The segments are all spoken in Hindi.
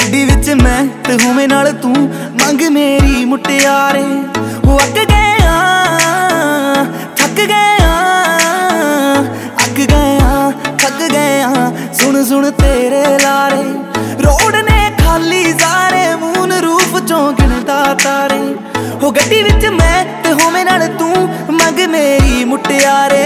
गड्डी विच मैं ते होवे नाल तू मंग मेरी मुटियारे। हो अक गया थक गया अक गया थक गया सुन सुन तेरे लारे। रोड ने खाली सारे मून रूप चों गिनदा तारे। हो गड्डी विच मैं ते होवे नाल तू मंग मेरी मुटियारे।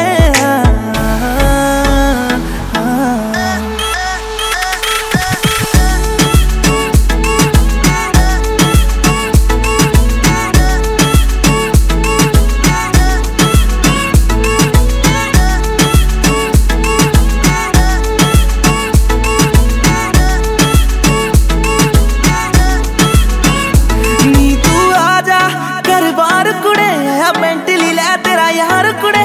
मेंटली ले तेरा यार कुड़े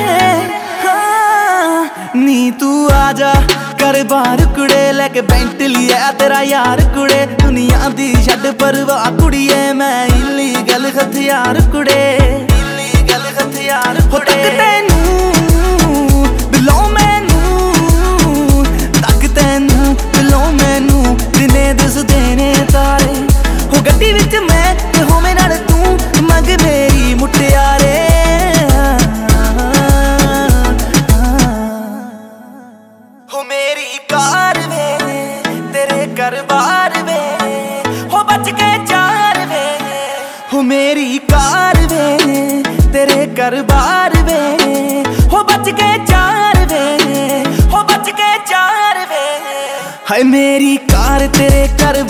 नी तू आजा कर बार कुड़े लेके बेंटली है तेरा यार कुड़े। दुनिया दी छड़ परवाह कुड़िए मैं इलीगल हथियार कुड़े इलीगल हथियार कुड़े। तैनू बिलो मैनू तक तैनू बिलो मैनू दिने दस देने तारे। हो गड्डी विच मैं ते होवे नाल तू मंग मेरी मुटियारे। हो मेरी कार वे तेरे घर बार वे हो बच के चार वे। हो मेरी कार वे तेरे घर बार वे हो बच के चार वे हो बच के चार वे। हाय मेरी कार तेरे घर